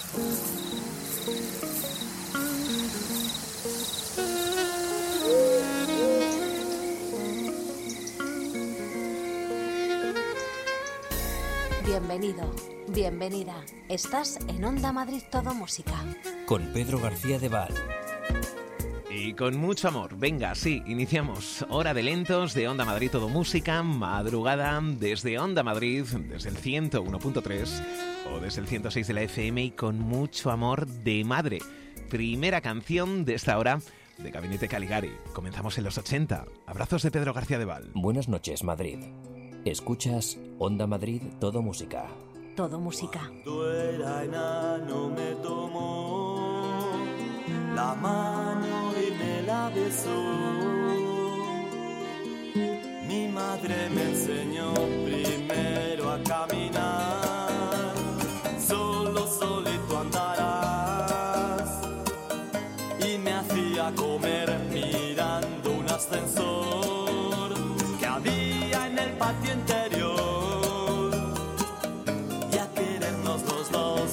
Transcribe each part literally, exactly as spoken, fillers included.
Bienvenido, bienvenida. Estás en Onda Madrid Todo Música. Con Pedro García de Val. Y con mucho amor. Venga, sí, iniciamos Hora de Lentos de Onda Madrid Todo Música, madrugada desde Onda Madrid, desde el ciento uno punto tres o desde el ciento seis de la F M y con mucho amor de madre. Primera canción de esta hora de Gabinete Caligari. Comenzamos en los ochenta. Abrazos de Pedro García de Val. Buenas noches, Madrid. Escuchas Onda Madrid Todo Música. Todo Música. Cuando era enano me tomó la mano y me la besó. Mi madre me enseñó primero a caminar. Solo, solito andarás. Y me hacía comer mirando un ascensor que había en el patio interior. Y a querernos los dos.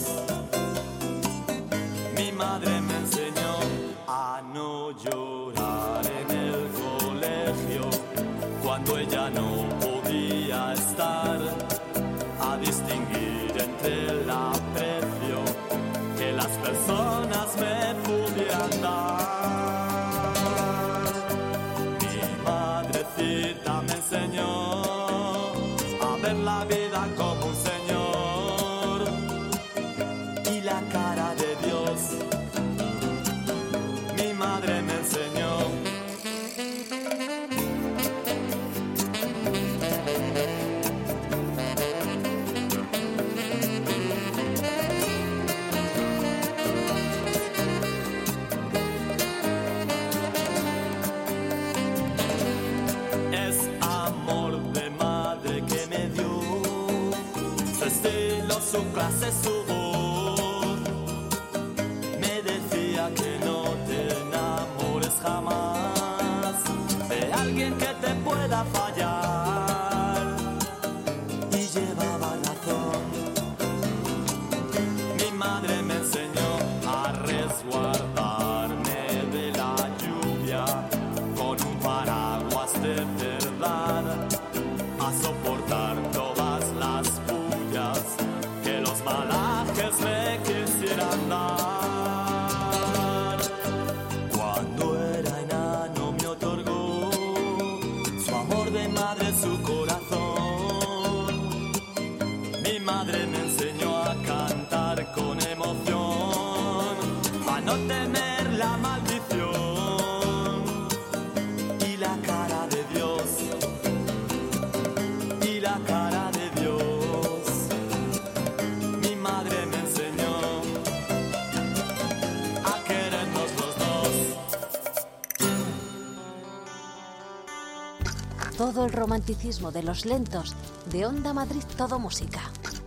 Mi madre me enseñó a no llorar en el colegio cuando ella no podía estar, a distinguir entre el aprecio que las personas me pudieran dar. Mi madrecita me enseñó a ver la vida como un señor y la cara de Dios. Mi madre me enseñó. Es amor de madre que me dio, su estilo, su clase, su voz. Me decía que no te enamores jamás de alguien que te pueda fallar, y llevaba razón. Mi madre me enseñó a resguardarme de la lluvia con un paraguas de verdad, a soportar todas las pullas que los malajes me quisieran dar. Cuando era enano me otorgó su amor de madre, su corazón. Mi madre me enseñó a cantar con emoción, a no temer la maldición. Y la cara de Dios, y la cara de Dios. Mi madre me enseñó a querernos los dos. Todo el romanticismo de los lentos de Onda Madrid Todo Música.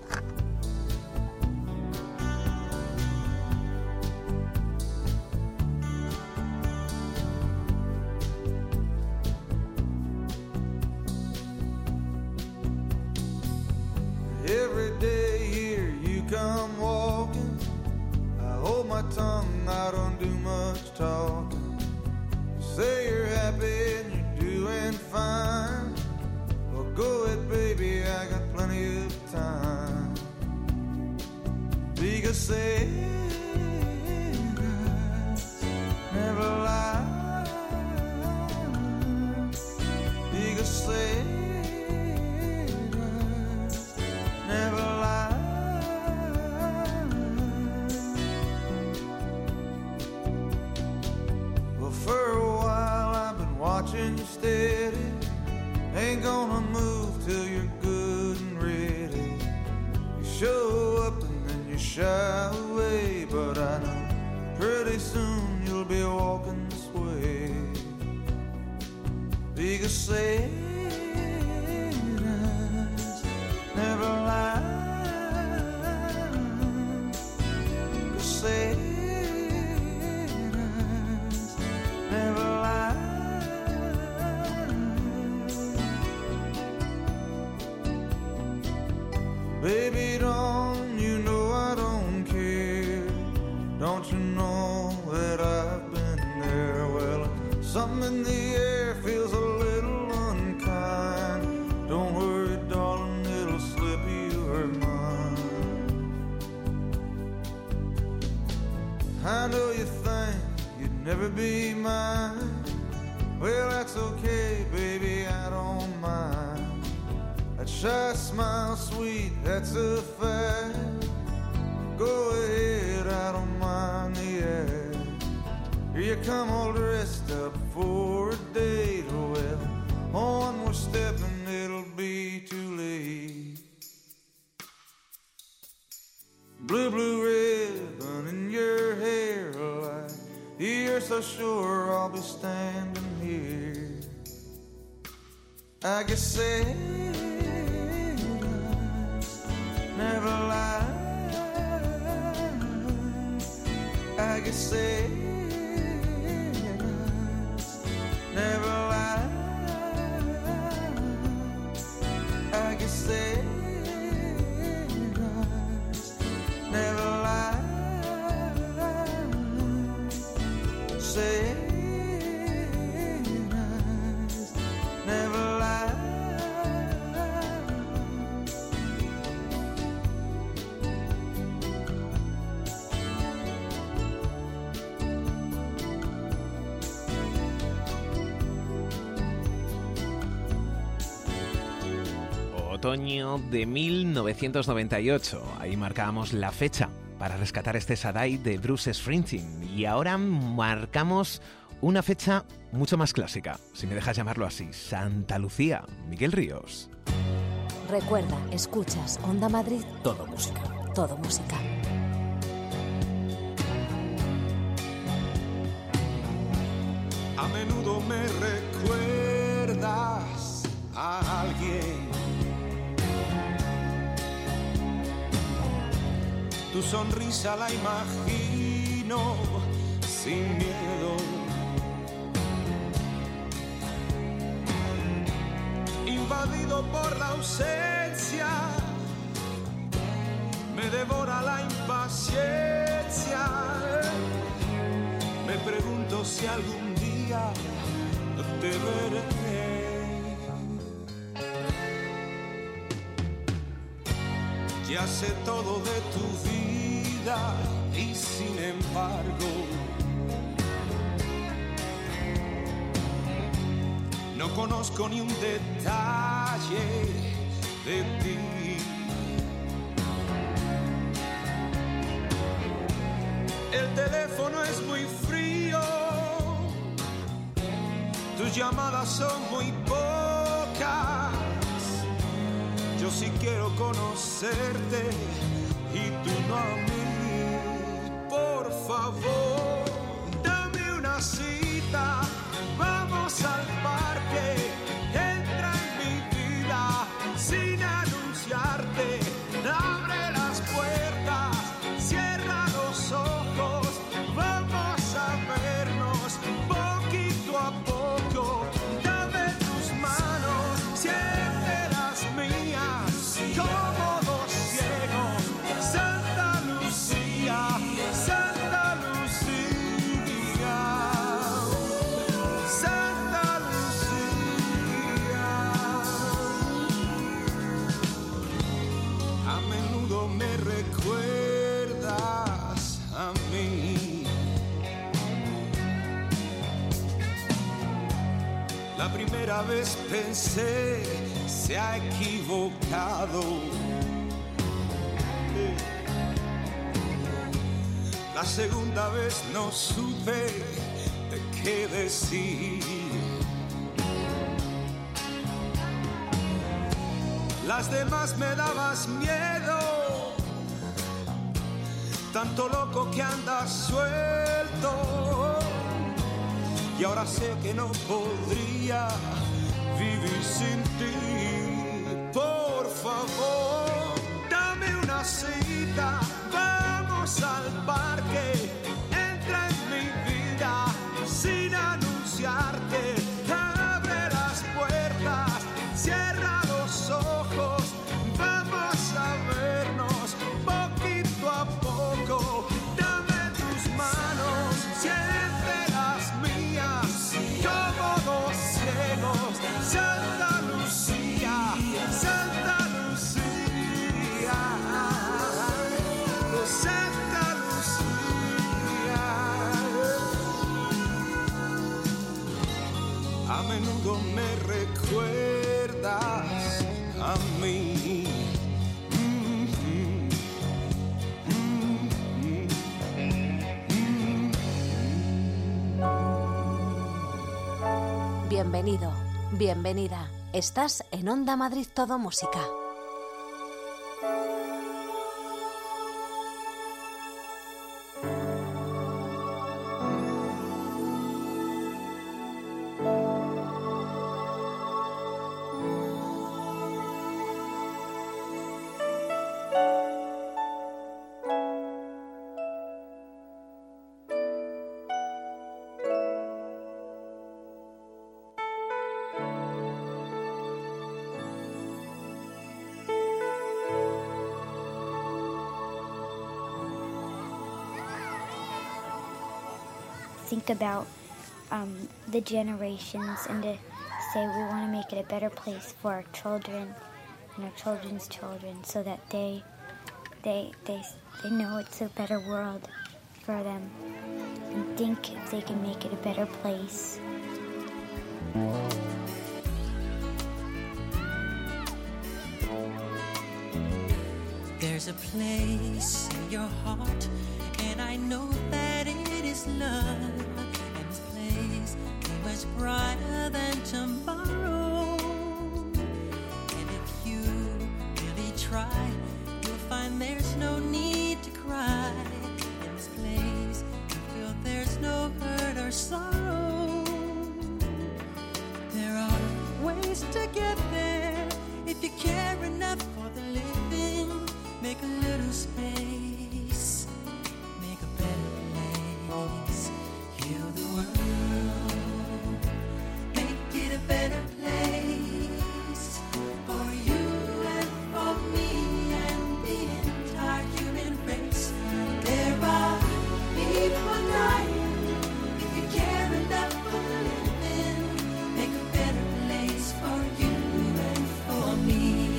Every day here you come walking, I hold my tongue, I don't do much talking. You say you're happy and you're doing fine. Well, go ahead, baby, I got plenty of time. Because Sarah never lies. Because Sarah never lie. Well, for a while I've been watching you steady. Ain't gonna move till you're good and ready. You show up and then you shy away, but I know pretty soon you'll be walking this way. Because say never lie. Sailors never lie. Baby, don't you know I don't care? I know you think you'd never be mine. Well, that's okay, baby, I don't mind. That shy smile, sweet, that's a fact. Go ahead, I don't mind the act. Here you come all dressed up for a date. Well, one more step and it'll be too late. Blue, blue ribbon in your hair, like you're so sure I'll be standing here. I guess Santa's never lie. I guess Santa's never lie. I guess Santa's never lie. Santa's never lie. Otoño de mil novecientos noventa y ocho. Ahí marcábamos la fecha para rescatar este Sadai de Bruce Springsteen. Y ahora marcamos una fecha mucho más clásica, si me dejas llamarlo así. Santa Lucía, Miguel Ríos. Recuerda, escuchas Onda Madrid. Todo música. Todo música. A menudo me recuerdas a alguien. Tu sonrisa la imagino sin miedo. Invadido por la ausencia, me devora la impaciencia. Me pregunto si algún día te veré. Ya sé todo de tu vida y sin embargo no conozco ni un detalle de ti. El teléfono es muy frío, tus llamadas son muy pocas. Yo sí quiero conocerte y tú no a mí. Por favor, dame una cita, vamos al parque. Entra en mi vida sin anunciarte. Abre las puertas, cierra los ojos. Vamos a vernos poquito a poco. Dame tus manos, siente las mías. Como dos ciegos, Santa Lucía, Santa Lucía, Santa Lucía. A menudo me recuerdas a mí. La primera vez pensé, se ha equivocado. La segunda vez no supe de qué decir. Las demás me dabas miedo, tanto loco que andas suelto. Y ahora sé que no podría vivir sin ti. Por favor, dame una cita, vamos al parque. Entra en mi vida sin anunciarte. Abre las puertas, cierra los ojos. Vamos a vernos poquito a poco. Dame tus manos, siente las mías. Como dos ciegos, Santa Lucía, Santa Lucía. Bienvenido, bienvenida. Estás en Onda Madrid Todo Música. Think about um, the generations and to say we want to make it a better place for our children and our children's children, so that they they they they know it's a better world for them, and think if they can make it a better place. There's a place in your heart, and I know that it is love. And this place is much brighter than tomorrow. And if you really try, you'll find there's no need to cry. In this place, you feel there's no hurt or sorrow. There are ways to get there if you care enough for the living. Make a little space, make a better place, heal the world, make it a better place for you and for me and the entire human race. There are people dying. If you care enough for the living, make a better place for you and for me.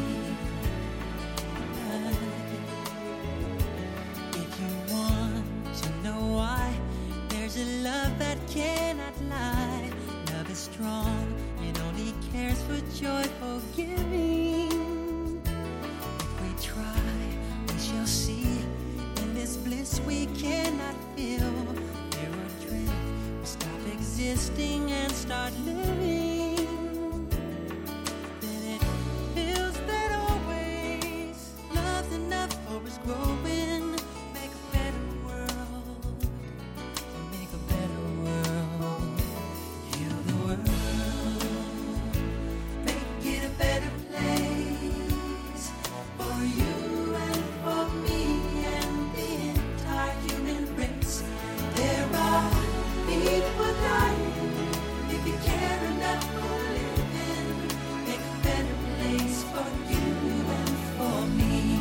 There's a love that cannot lie. Love is strong, it only cares for joyful giving. If we try, we shall see. In this bliss we cannot feel. Fear or dread, we stop existing and start living. Then it feels that always love's enough for us growing. Make a better world. Make a better world, heal the world, make it a better place for you and for me and the entire human race. There are people dying. If you care enough for living, make a better place for you and for me.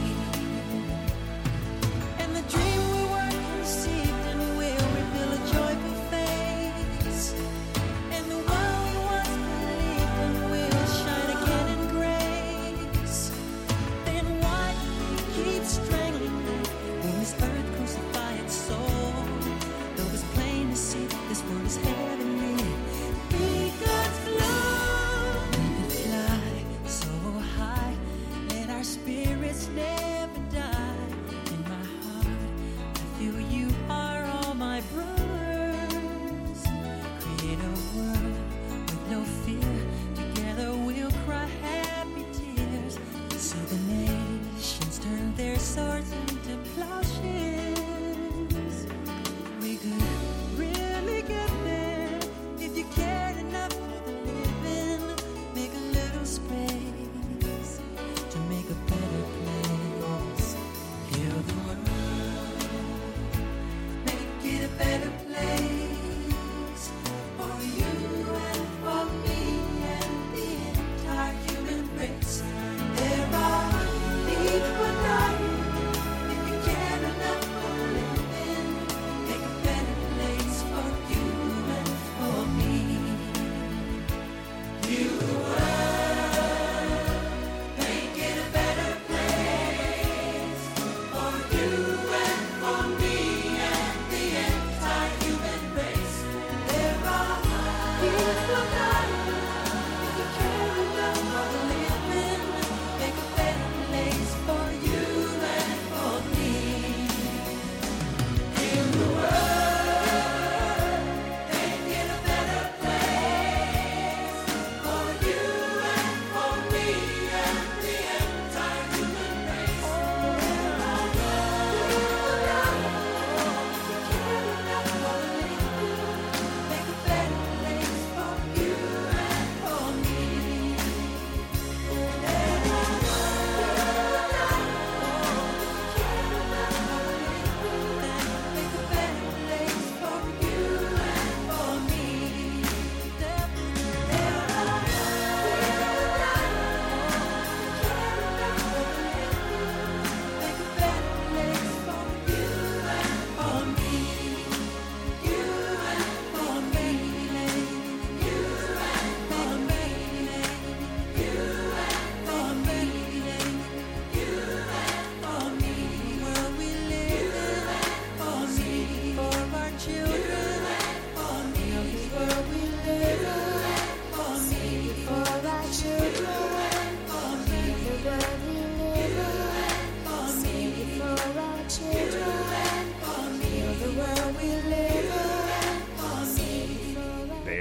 And the dream we were conceived and will reveal a joyful face. And the one we once believed in will shine again in grace. Then why do we keep strangling it when this earth crucify its soul? Though it's plain to see that this world is heavenly. Be God's love. We can fly so high, let our spirits never die. In my heart, I feel you are all my brothers. Create a world with no fear. Together we'll cry happy tears. See the nations turn their swords into plowshares. We could really get there if you cared enough for the living. Make a little space to make a better place. Heal the world, make it a better place for you and for me and the entire human race. There are people dying. If you care enough for living, make a better place for you and for me. Heal the world, make it a better place for you and for me and the entire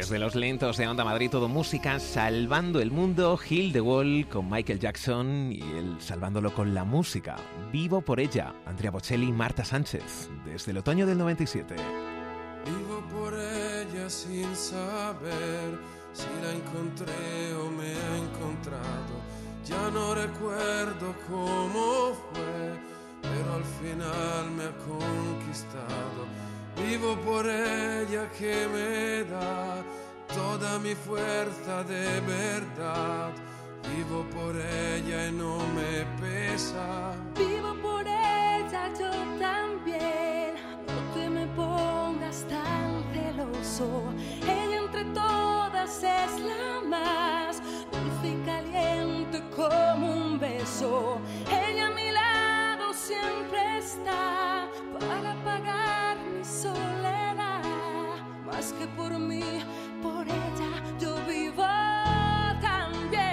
Desde los lentos de Onda Madrid, todo música, salvando el mundo, Heal the World con Michael Jackson y él salvándolo con la música. Vivo por ella, Andrea Bocelli y Marta Sánchez, desde el otoño del noventa y siete. Vivo por ella sin saber si la encontré o me ha encontrado. Ya no recuerdo cómo fue, pero al final me ha conquistado. Vivo por ella que me da toda mi fuerza de verdad. Vivo por ella y no me pesa. Vivo por ella yo también. No te me pongas tan celoso. Ella entre todas es la más dulce y caliente como un beso. Ella a mi lado siempre está para pagar mi soledad. Más que por mí, por ella yo vivo también.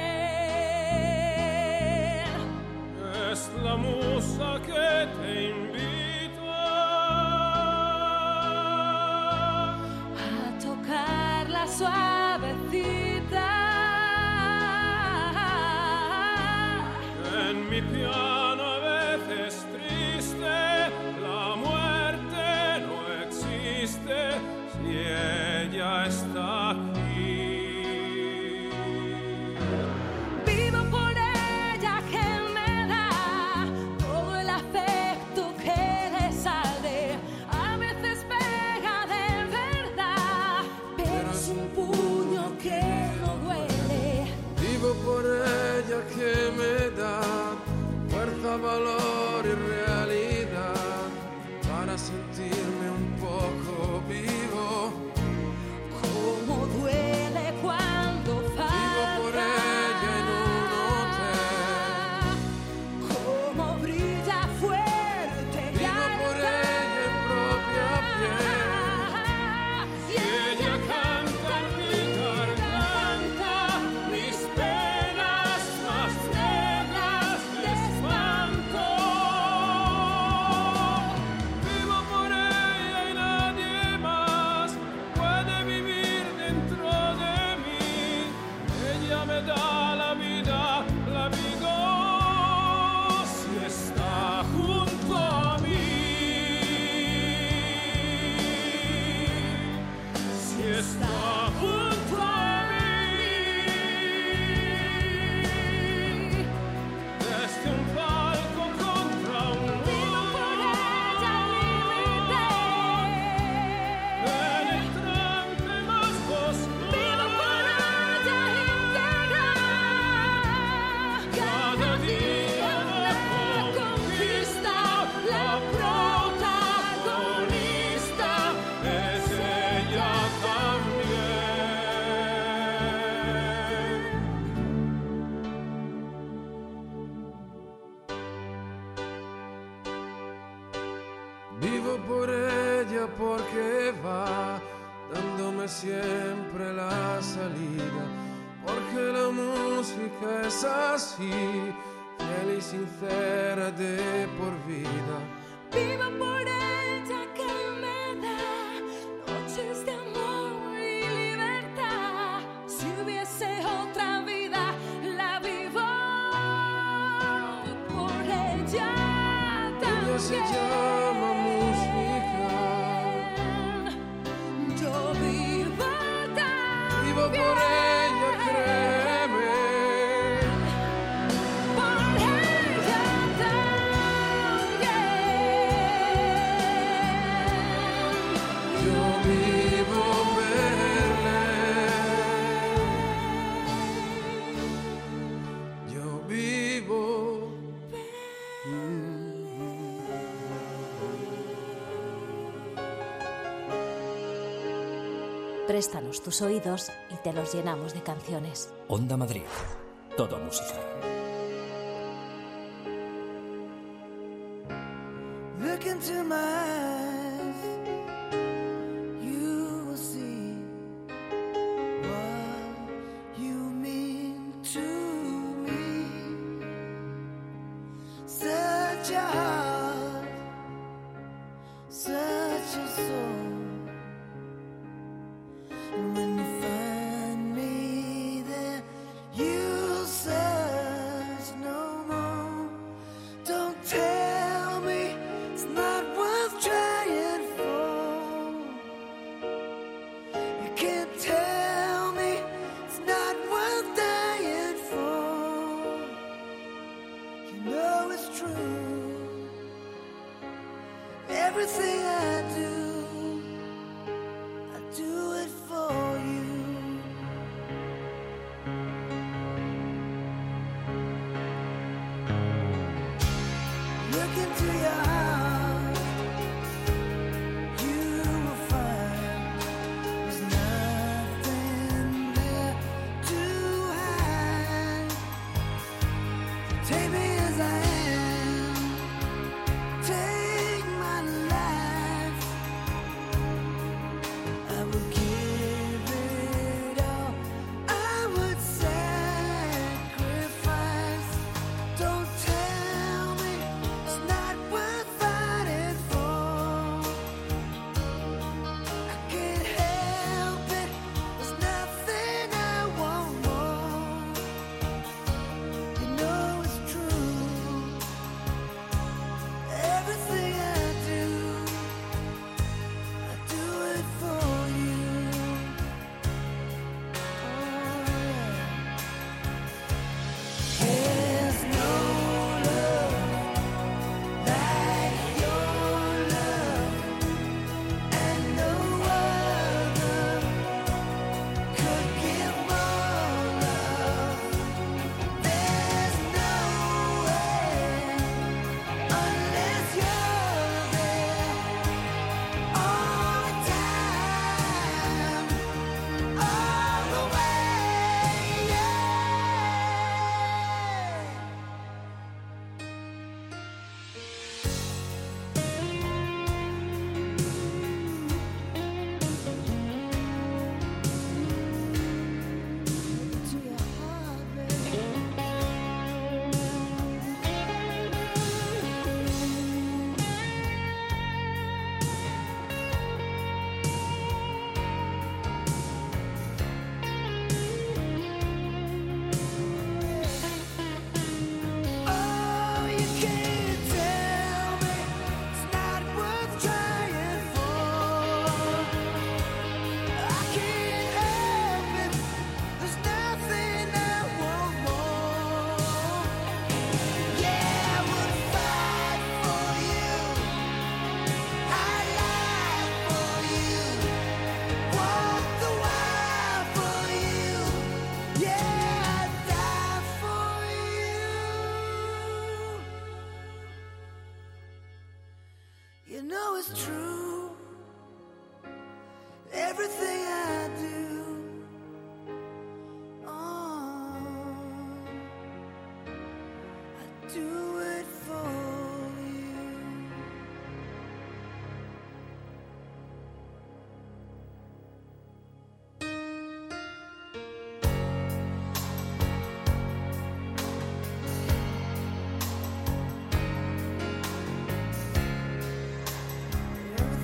Es la musa que te invita a tocarla suavecita. en mi piano a veces triste. La muerte no existe si ella está aquí. Vivo por ella que me da todo el afecto que le sale. A veces pega de verdad, pero es un puño que no duele. Vivo por ella que me da fuerza, valor y realidad para sentirme un poco vivo. Cómo duele cuando falta. Vivo por ella en un hotel. Cómo brilla fuerte. Vivo por ella en propia piel. Y ella canta en mi garganta mis penas más negras de espanto. Vivo por ella y nadie más puede vivir dentro de mí. Ella me da la vida, la vivo si está junto a mí. Si está junto a mí. Desde un palco contra un vivo por ella en el trance más oscuro. Vivo por ella íntegra. Cada día la conquista, la protagonista Es ella también. Vivo por ella porque va dándome siempre la salida, porque la música es así, fiel y sincera de por vida. Vivo por ella que me da noches de amor y libertad. Si hubiese otra vida, la vivo por ella también. Ella se llama música. Yo vivo también. Vivo por ella, créeme. Por ella también. Yo vivo verle. Yo vivo. Préstanos tus oídos y te los llenamos de canciones. Onda Madrid. Todo música. Look into my eyes, you will see what you mean to me. Such a heart, such a soul. And when you Everything I do, I do it for you. Look into your heart, you will find there's nothing there to hide. Take me as I am, take my life. I will give it all, I would sacrifice. Don't tell me it's not worth fighting for. I can't help it, there's nothing I want more. You know it's true, everything I do, I do it for you. Oh, yeah. There's no love like your love, and no other could give more love. There's no way unless you're there all the time, all the way, yeah. To your heart, baby. Oh, you can't tell me it's not worth trying for. I can't help it, there's nothing I want more. Yeah, I would fight for you, I'd lie for you, walk the wire for you. Yeah, I'd die for you. You know it's true, everything I do. Oh, I do it for you. Everything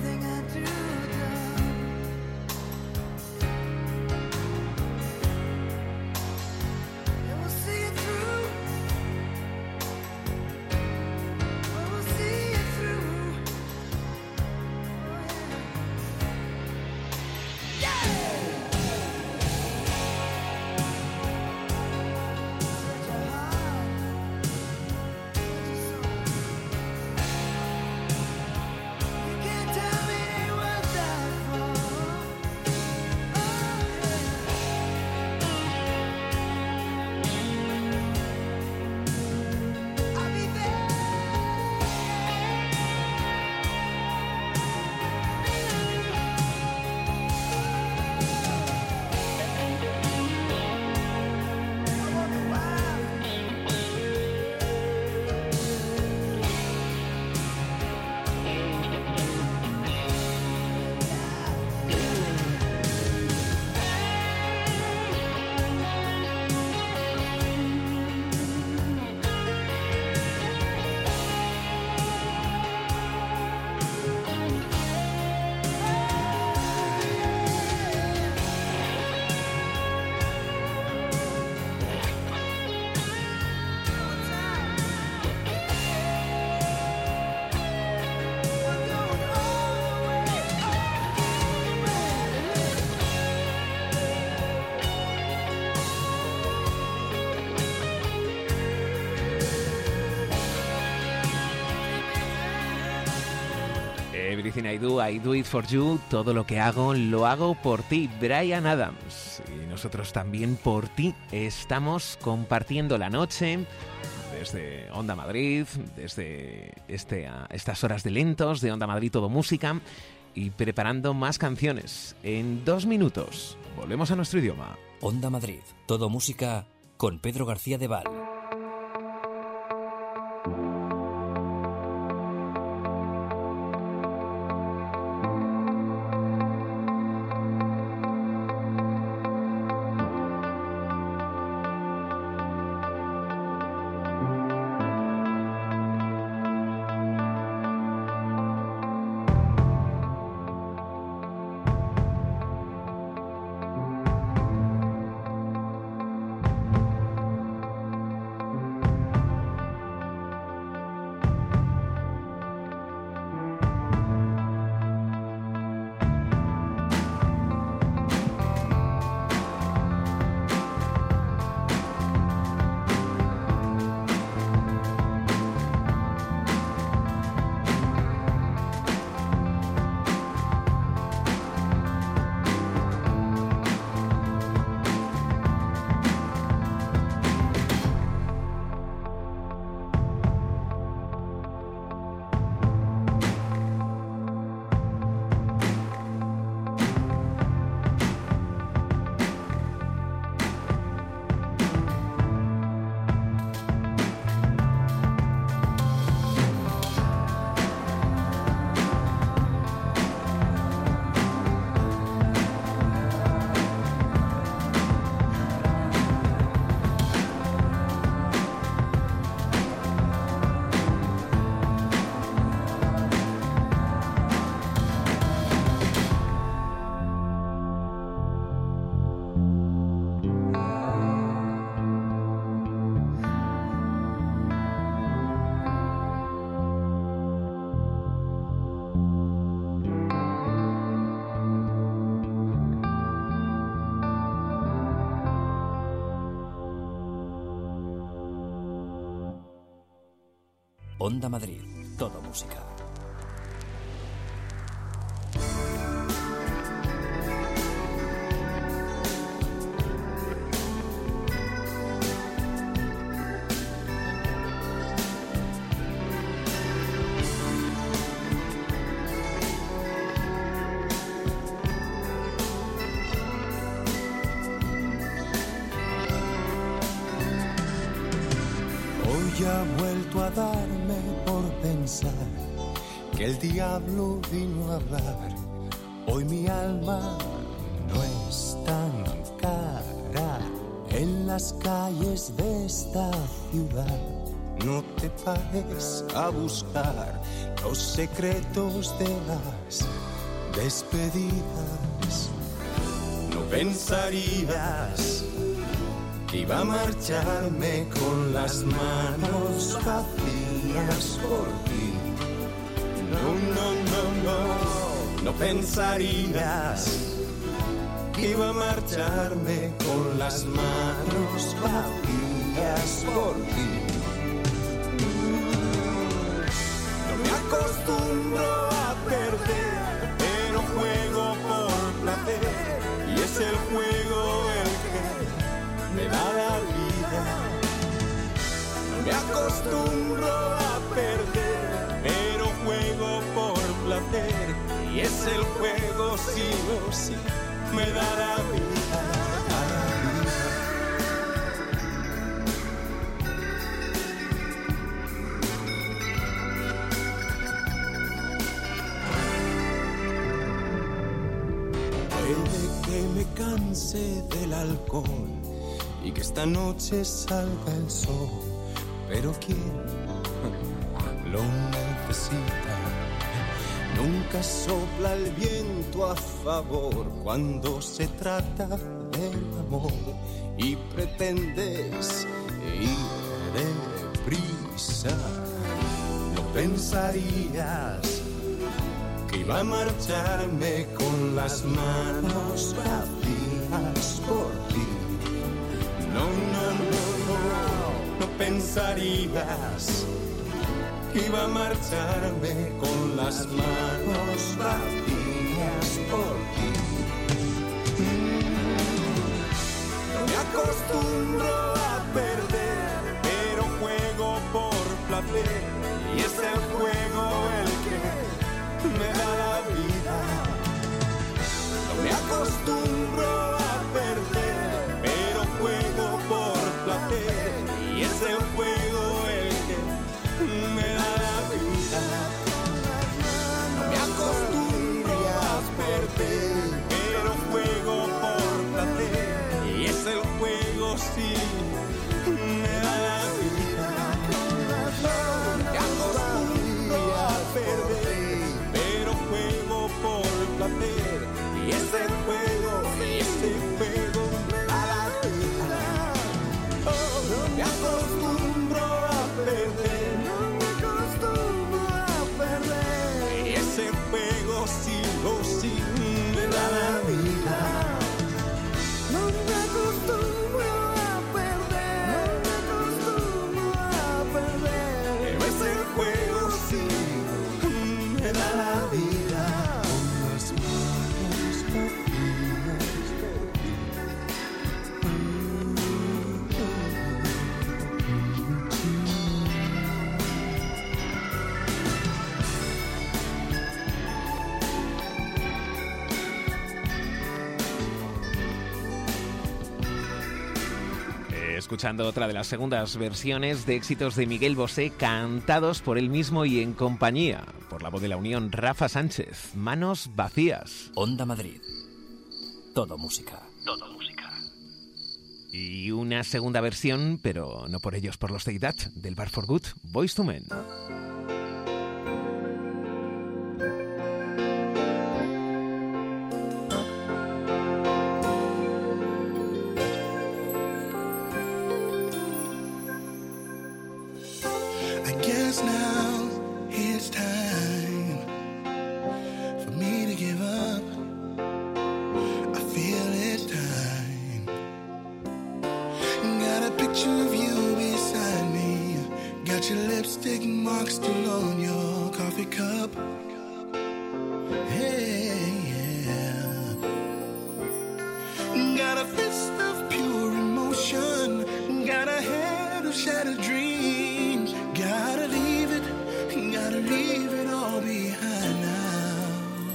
Everything I do, I do it for you. Todo lo que hago, lo hago por ti. Bryan Adams. Y nosotros también por ti estamos compartiendo la noche desde Onda Madrid, desde este, uh, estas horas de lentos de Onda Madrid Todo Música y preparando más canciones. En dos minutos volvemos a nuestro idioma. Onda Madrid Todo Música con Pedro García de Val. Onda Madrid, Todo Música. Ha vuelto a darme por pensar que el diablo vino a hablar. Hoy mi alma no es tan cara en las calles de esta ciudad. No te pares a buscar los secretos de las despedidas. No pensarías que iba a marcharme con las manos vacías por ti. No, no, no, no, no pensarías que iba a marcharme con las manos vacías por ti. No me acostumbro a perder, pero juego por placer, y es el juego el que me da la vida. No me acostumbro a perder, pero juego por placer, y es el juego sí o sí, me da la vida, puede que me canse del alcohol y que esta noche salga el sol, pero ¿quién lo necesita? Nunca sopla el viento a favor cuando se trata del amor y pretendes ir deprisa. No pensarías que iba a marcharme con las manos vacías por ti. No, no, no, no, no pensarías que iba a marcharme con las manos dos vacías por ti. No me acostumbro a perder, pero juego por placer, y es el juego el que me da la vida. No me acostumbro a perder, pero juego por placer, y es el juego el que me da la vida. No me acostumbro a perder, pero juego por placer, y es el juego sí me da la vida. No me acostumbro a perder, pero juego por placer, y es el juego, y ese juego me da la vida. Oh, no me acostumbro a perder, no me acostumbro a perder, y ese juego sí o sí me da la vida. No me acostumbro a perder, no me acostumbro a perder, pero ese juego sí me da la vida. Las manos vacías por ti. Escuchando otra de las segundas versiones de éxitos de Miguel Bosé cantados por él mismo y en compañía, por la voz de la Unión, Rafa Sánchez. Manos vacías. Onda Madrid. Todo música. Todo música. Y una segunda versión, pero no por ellos, por los Take That, del Bar for Good, Boyz two Men. I guess now it's time for me to give up. I feel it's time. Got a picture of you beside me. Got your lipstick mark still on your coffee cup. Hey, yeah. Got a fist of pure emotion. Got a head of shattered dreams. Gotta leave it, gotta leave it all behind now.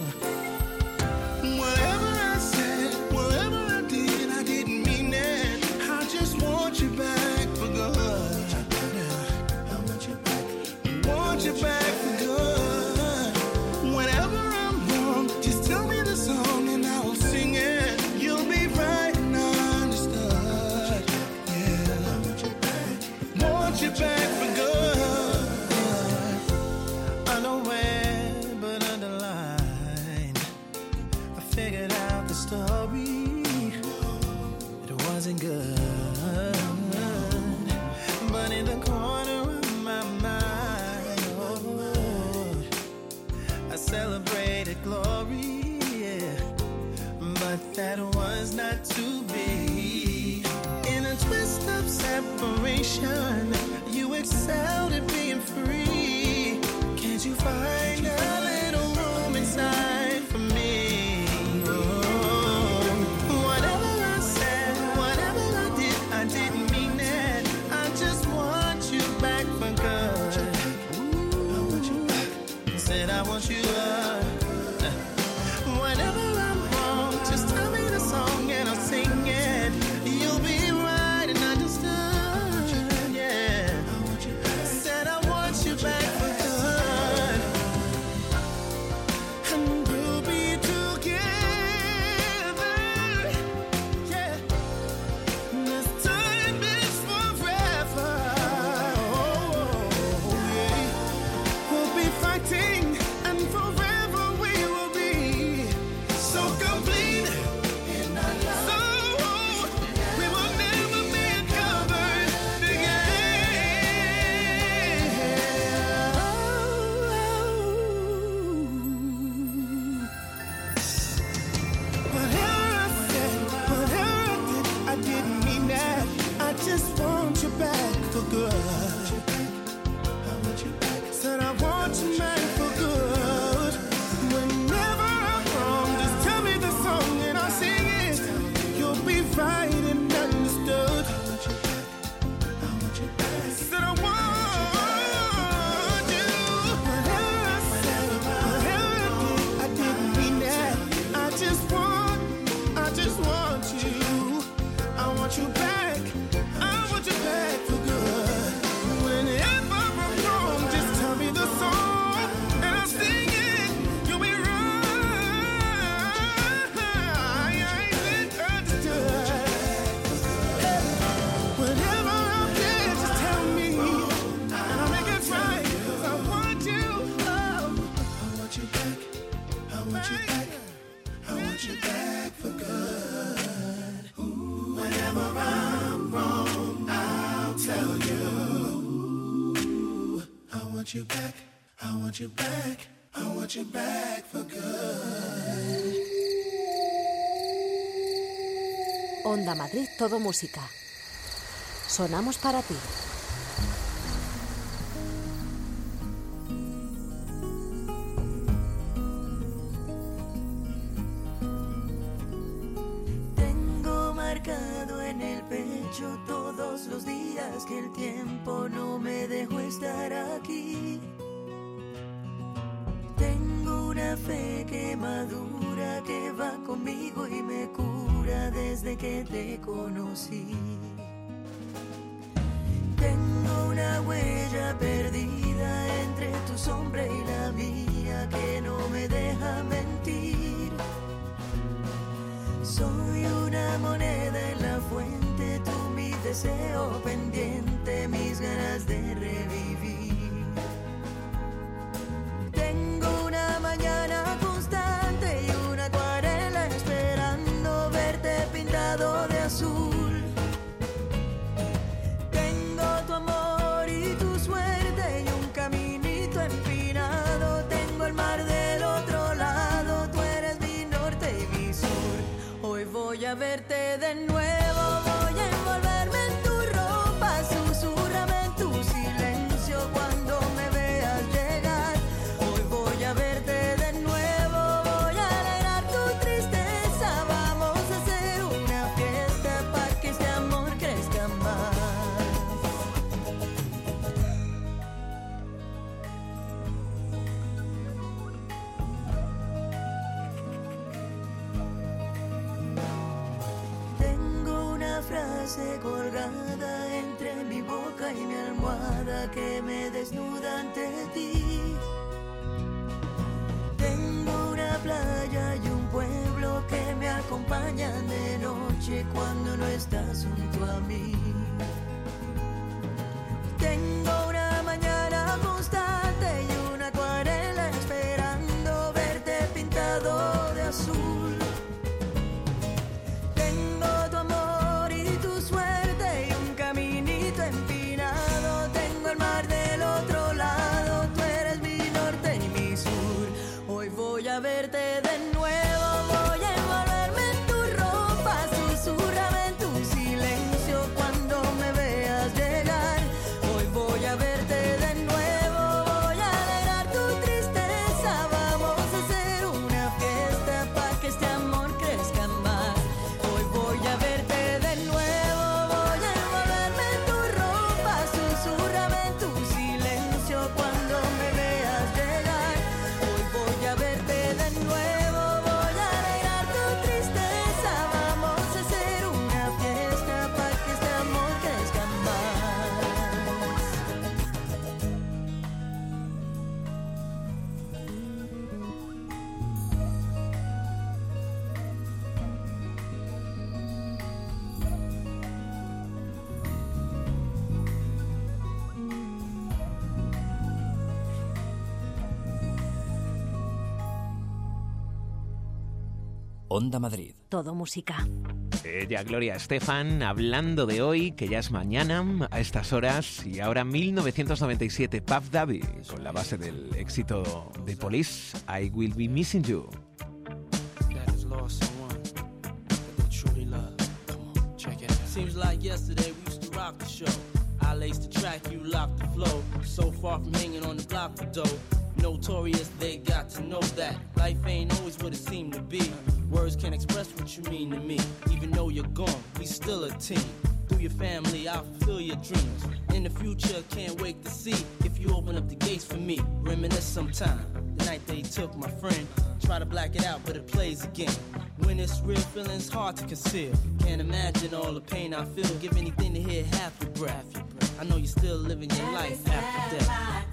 Whatever I said, whatever I did, I didn't mean it. I just want you back for good. I want you back. I want you back for good. Whenever I'm wrong, just tell me the song and I will sing it. You'll be right and understood. Yeah, I want you back. Want you back for good. Good, but in the corner of my mind, oh, I celebrated glory, yeah, but that was not to be. In a twist of separation, you excelled at being free. Can't you find a little room inside for me? I didn't mean it. I just want you back for good. Ooh, I want you back. Said I want you up. Whenever I'm wrong, just tell me the song and I'll sing it. You'll be right and understood. Yeah. Said I want you back for good. I want you back. I want you back for good. Ooh, whenever I'm wrong, I'll tell you. Ooh, I want you back. I want you back. I want you back for good. Onda Madrid, todo música. Sonamos para ti. Tengo marcado en el pecho todos los días que el tiempo no me dejó estar aquí. Tengo una fe que madura, que va conmigo y me cura desde que te conocí. Tengo una huella perdida entre tu sombra y la mía que no me deja mentir. Soy una moneda en la fuente, tú mi deseo pendiente, mis ganas de revivir. Tengo una mañana constante y una acuarela esperando verte pintado de azul. Tengo tu amor y tu suerte y un caminito empinado. Tengo el mar del otro lado, tú eres mi norte y mi sur. Hoy voy a verte de nuevo, voy a envolverme en tu ropa, susurrame en tu silencio cuando me veas llegar. Hoy voy a verte de nuevo, voy a alegrar tu tristeza. Vamos a hacer una fiesta para que este amor crezca más. Tengo una frase colgada entre mi boca y mi almohada que me desnuda ante ti. Tengo una playa y un pueblo que me acompañan de noche cuando no estás junto a mí. Tengo una mañana constante y una acuarela esperando verte pintado de azul. Tengo tu amor y tu suerte y un caminito empinado. Tengo el mar del otro lado, tú eres mi norte y mi sur. Hoy voy a verte de nuevo, voy a envolverme en tu ropa, susurrame en tu silencio cuando me veas llegar. Hoy voy a verte de nuevo, voy a alegrar tu tristeza. Vamos a hacer una fiesta para que este amor crezca más. Hoy voy a verte de nuevo, voy a envolverme en tu ropa, susurrame en tu silencio cuando me veas llegar. Hoy voy a verte de nuevo, voy a alegrar tu tristeza. Vamos a hacer una fiesta para que este amor crezca más. Onda Madrid. Todo música. Ella, Gloria Estefan, hablando de hoy, que ya es mañana, a estas horas, y ahora mil novecientos noventa y siete, Puff Daddy, con la base del éxito de Police, I Will Be Missing You. That has lost someone that they truly love. Come on, check it out. Seems like yesterday we used to rock the show. I laced the track, you locked the flow. So far from hanging on the block for dough. Notorious, they got to know that life ain't always what it seemed to be. Words can't express what you mean to me. Even though you're gone, we still a team. Through your family, I'll fulfill your dreams. In the future, can't wait to see if you open up the gates for me. Reminisce sometime, the night they took my friend. Try to black it out, but it plays again. When it's real, feeling's hard to conceal. Can't imagine all the pain I feel. Give anything to hear half your breath. I know you're still living your life after death.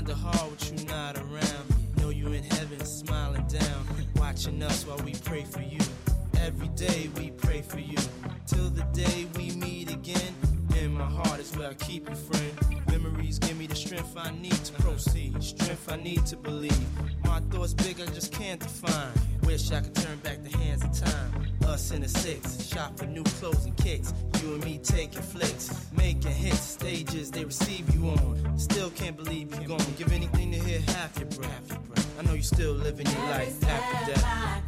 kinda hard with you not around. Know you in heaven, smiling down, watching us while we pray for you. Every day we pray for you, till the day we meet again. In my heart is where I keep you, friend. Memories give me the strength I need to proceed, strength I need to believe. My thoughts big, I just can't define. Wish I could turn back the hands of time. Us in the six, shop for new clothes and kicks. You and me taking flicks, making hits, stages they receive you on. Still can't believe you're gone. Give anything to hear half your breath. I know you still living your life after death.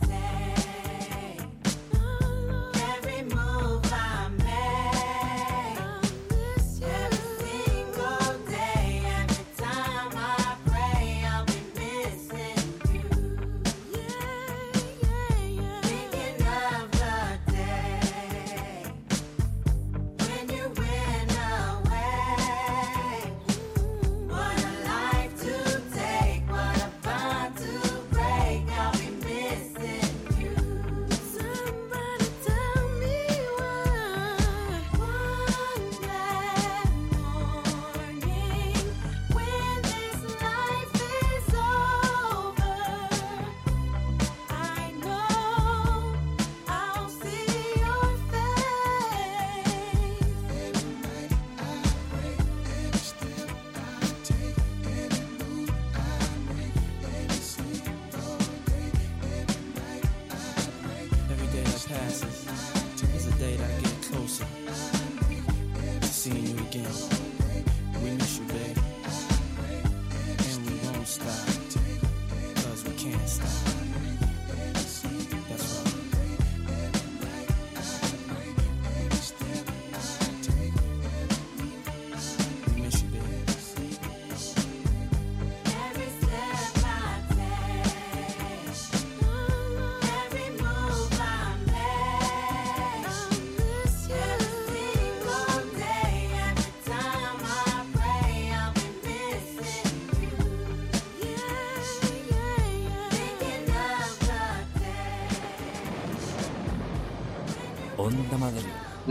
Onda Madrid.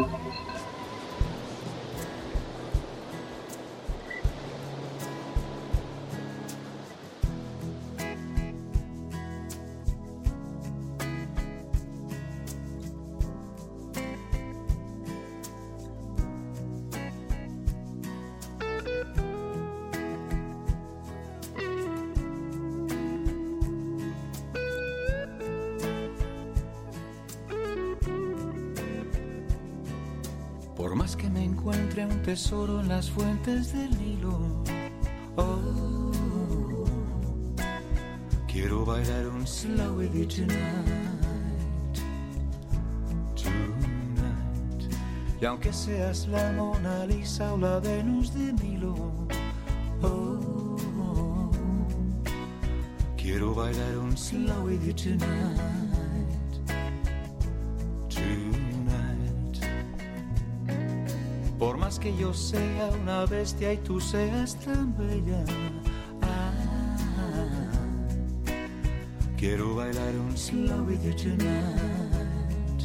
Por más que me encuentre un tesoro en las fuentes del Nilo, oh, quiero bailar un slow with you tonight, tonight. Y aunque seas la Mona Lisa o la Venus de Milo, oh, quiero bailar un slow with you tonight. Por más que yo sea una bestia y tú seas tan bella, ah, quiero bailar un slow with you tonight,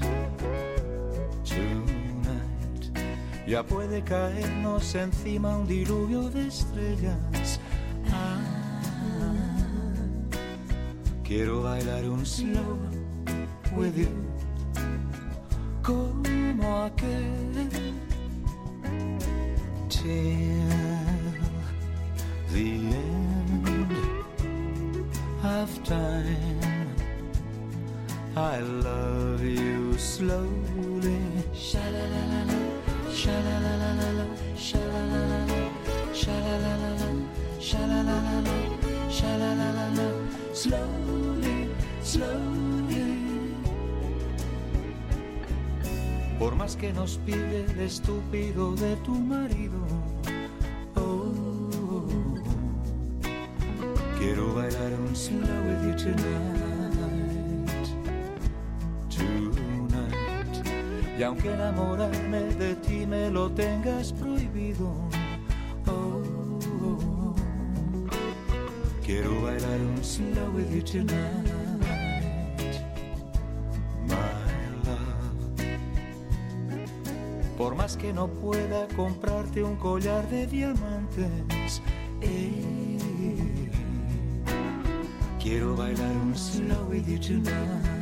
tonight. Ya puede caernos encima un diluvio de estrellas, ah, quiero bailar un slow with you, como aquel. Till the end of time, I love you slowly. Sha-la-la-la-la, sha-la-la-la-la, sha-la-la-la-la, sha-la-la-la-la, sha-la-la-la-la, sha-la-la-la-la, slowly, slowly. Por más que nos pide el estúpido de tu marido, oh, quiero bailar un slow with you tonight, tonight. Y aunque enamorarme de ti me lo tengas prohibido, oh, quiero bailar un slow with you tonight. Por más que no pueda comprarte un collar de diamantes, eh, Quiero bailar un slow with you tonight,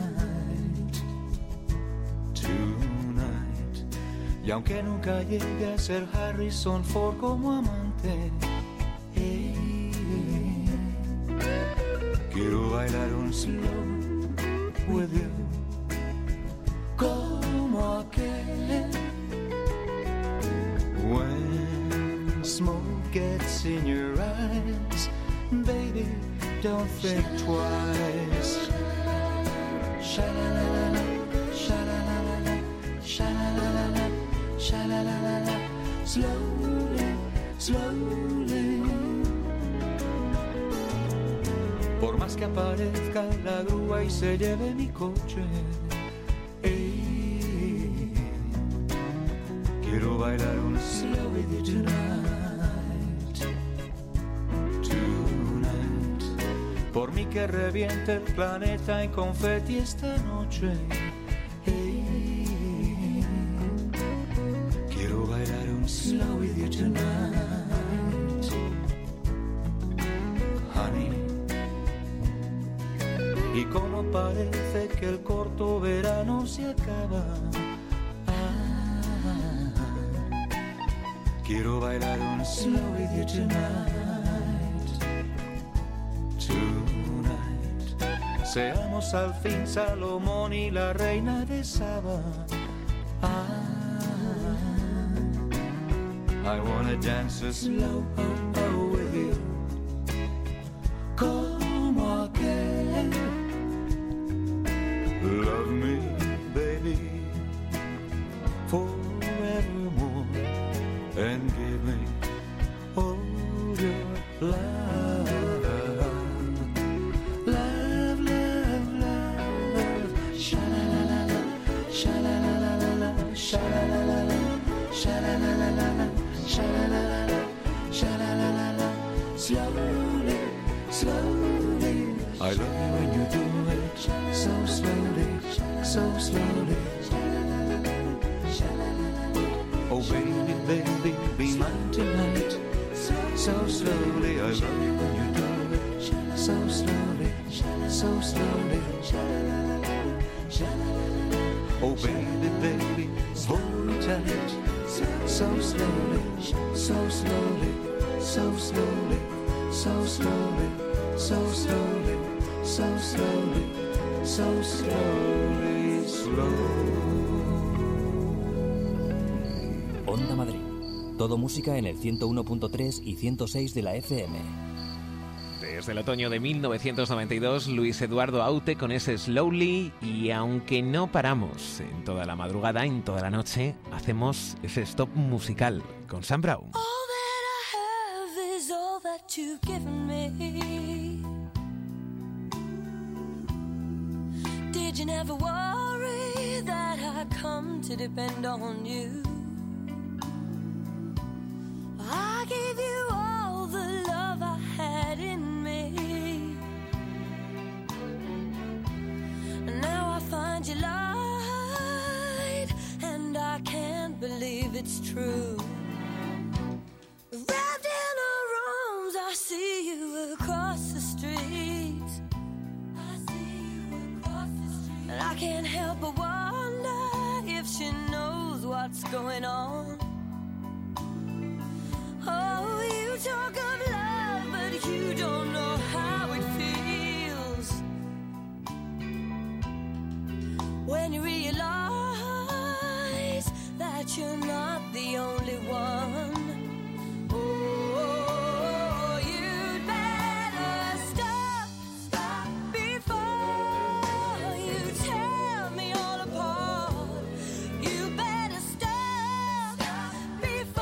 tonight. Y aunque nunca llegue a ser Harrison Ford como amante, hey, quiero bailar un slow with you como aquel. When smoke gets in your eyes, baby, don't think twice. Sha-la-la-la-la, sha-la-la-la-la, sha-la-la-la-la, sha-la-la-la-la. Slowly, slowly. Por más que aparezca la grúa y se lleve mi coche, hey, quiero bailar un slow with you tonight, tonight. Por mí que reviente el planeta en confeti esta noche, hey, quiero bailar un slow with you tonight, honey. Y como parece que el corto verano se acaba, ah, quiero bailar un slow with you tonight, tonight. Seamos al fin Salomón y la reina de Saba, ah, I wanna dance a slow oh, oh, with you, como aquel. Love me, baby, forevermore, and give me all your love. Love, love, love, sha-la-la-la-la, sha-la-la-la-la, sha-la-la-la-la, sha-la-la-la-la, sha-la-la-la-la, sha-la-la-la-la. Slowly, slowly, I love you when you do it so slowly, so slowly. Oh baby, baby, be mine tonight, so slowly. I love you when you do it so slowly, so slowly. Oh baby, baby, hold me tight, so slowly, so slowly, so slowly, so slowly, so slowly, so slowly, so slowly, slowly. Onda Madrid. Todo música en el ciento uno punto tres y ciento seis de la F M. Desde el otoño de mil novecientos noventa y dos, Luis Eduardo Aute con ese Slowly, y aunque no paramos en toda la madrugada, en toda la noche, hacemos ese stop musical con Sam Brown. All that I have is all that you've given me. Did you never worry that I come to depend on you? I gave you all the love I had in me, and now I find you lied, and I can't believe it's true. Wrapped in her arms, I see you across the street. I see you across the street, and I can't help but wonder if she knows what's going on. Oh, you talk of love, but you don't know how it feels when you realize that you're not the only one. Oh, you'd better stop, stop before you tear me all apart. You better stop, stop before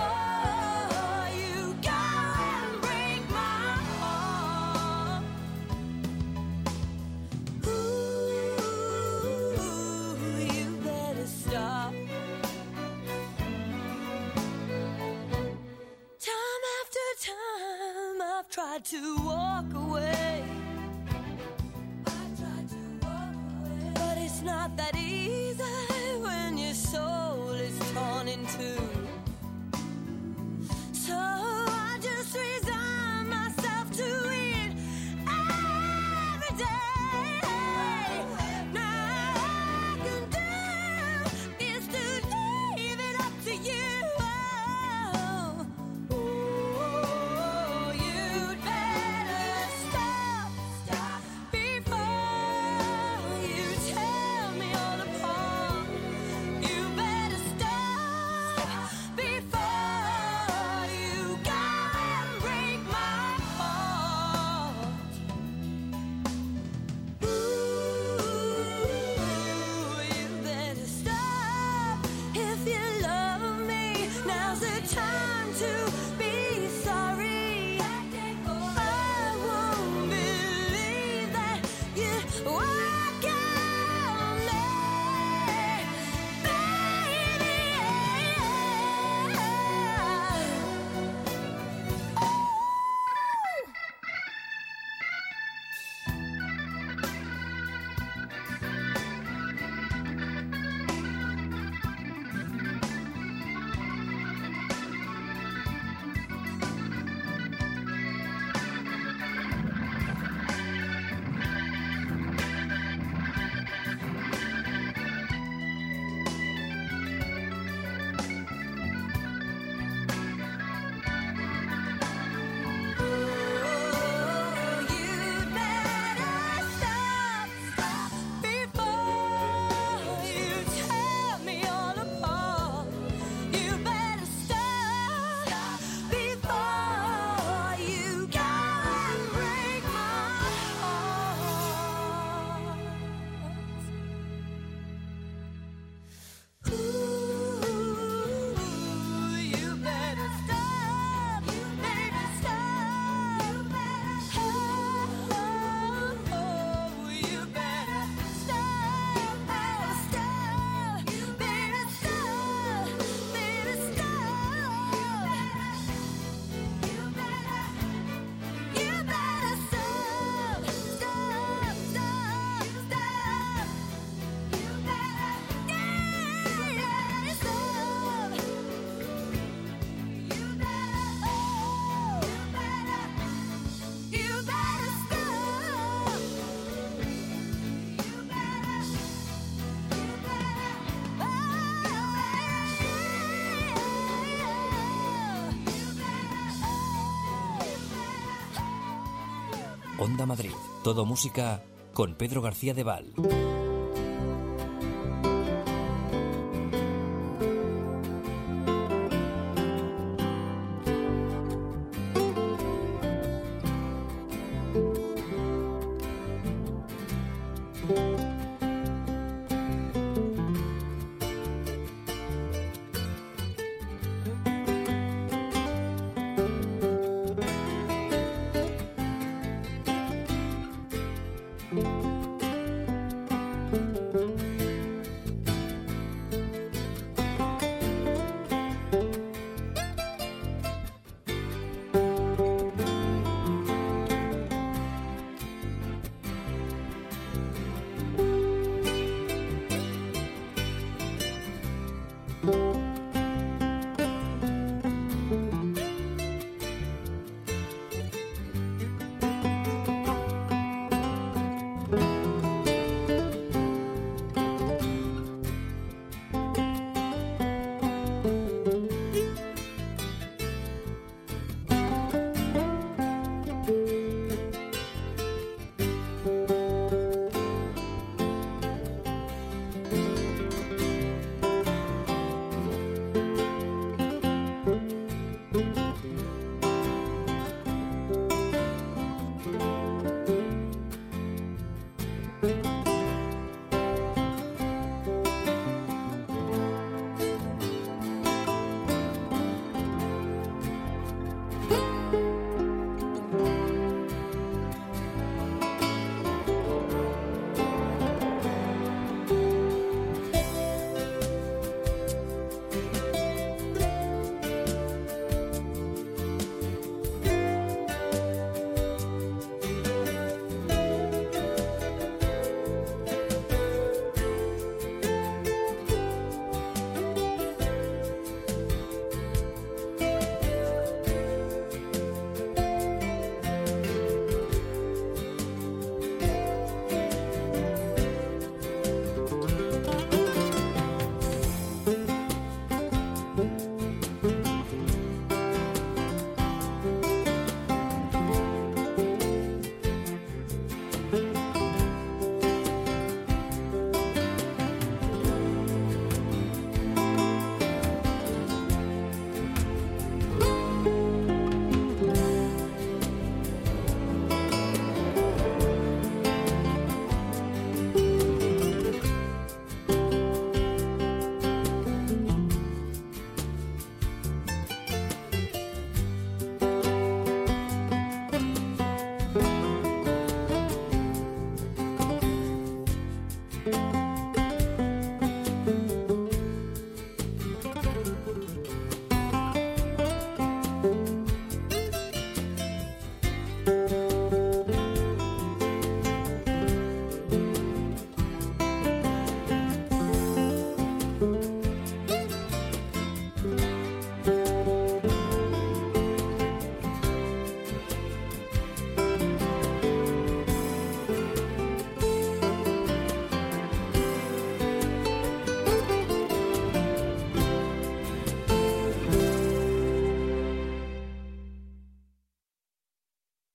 tried to walk away. I've tried to walk away, but it's not that easy when your soul is torn in two. So I just resign myself to it every Onda Madrid. Todo música con Pedro García de Val.